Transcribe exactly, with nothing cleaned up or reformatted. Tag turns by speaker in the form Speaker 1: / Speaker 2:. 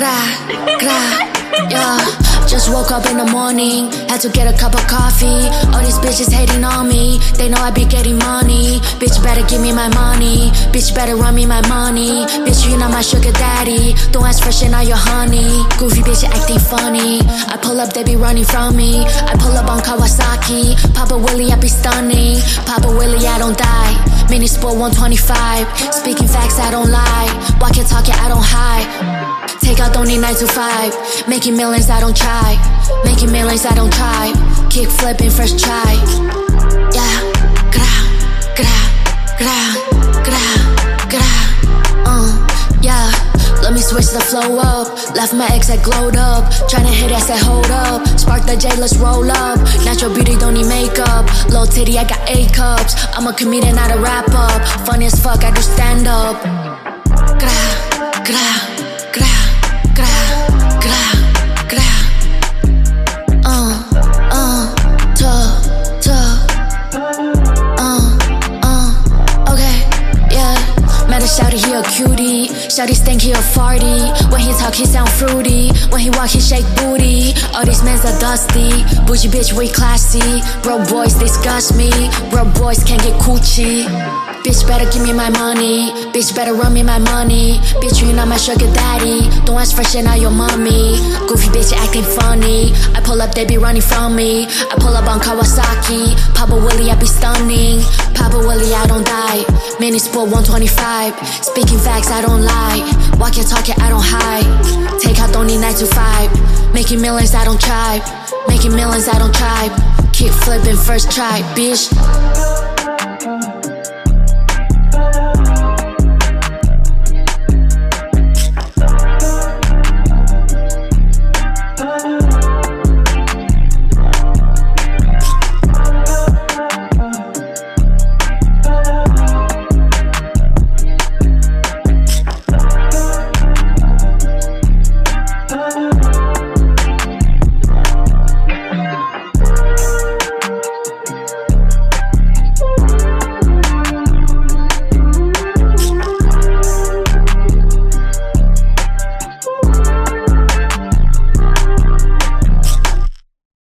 Speaker 1: gra, gra, yeah. Just woke up in the morning, had to get a cup of coffee. All these bitches hating on me, they know I be getting money. Bitch better give me my money, bitch better run me my money. Bitch you not my sugar daddy, don't ask for shit, not your honey. Goofy bitch acting funny, I pull up they be running from me. I pull up on Kawasaki, Papa Willie I be stunning. Papa Willie I don't die, mini sport one twenty-five. Speaking facts I don't lie, walk and talk it I don't hide. Take out don't need nine to five, making millions I don't try. Making millions I don't try, kick flipping first try. Yeah, gra, gra, gra, gra, gra. Uh, yeah, let me switch the flow up. Left my ex that glowed up, tryna hit I said hold up. Spark the J, let's roll up. Natural beauty don't need makeup, low titty I got A cups. I'm a comedian not a rapper, funny as fuck I do stand up. Gra, gra, gra, gra, gra, gra. Uh, uh, tuh, tuh. Uh, uh, okay, yeah. Met a shawty, he a cutie. Shawty stank, he a farty. When he talk, he sound fruity. When he walk, he shake booty. All these mans are dusty. Bougie bitch, we classy. Bro boys disgust me. Bro boys can't get coochie. Bitch better give me my money, bitch better run me my money. Bitch you not my sugar daddy, don't ask for shit, not your mommy. Goofy bitch acting funny, I pull up they be running from me. I pull up on Kawasaki, Papa Willie I be stunning. Papa Willie I don't die, mini sport one twenty-five. Speaking facts I don't lie, walk and talk it I don't hide. Take out don't need nine to five, making millions I don't try. Making millions I don't try, kick flipping first try, bitch.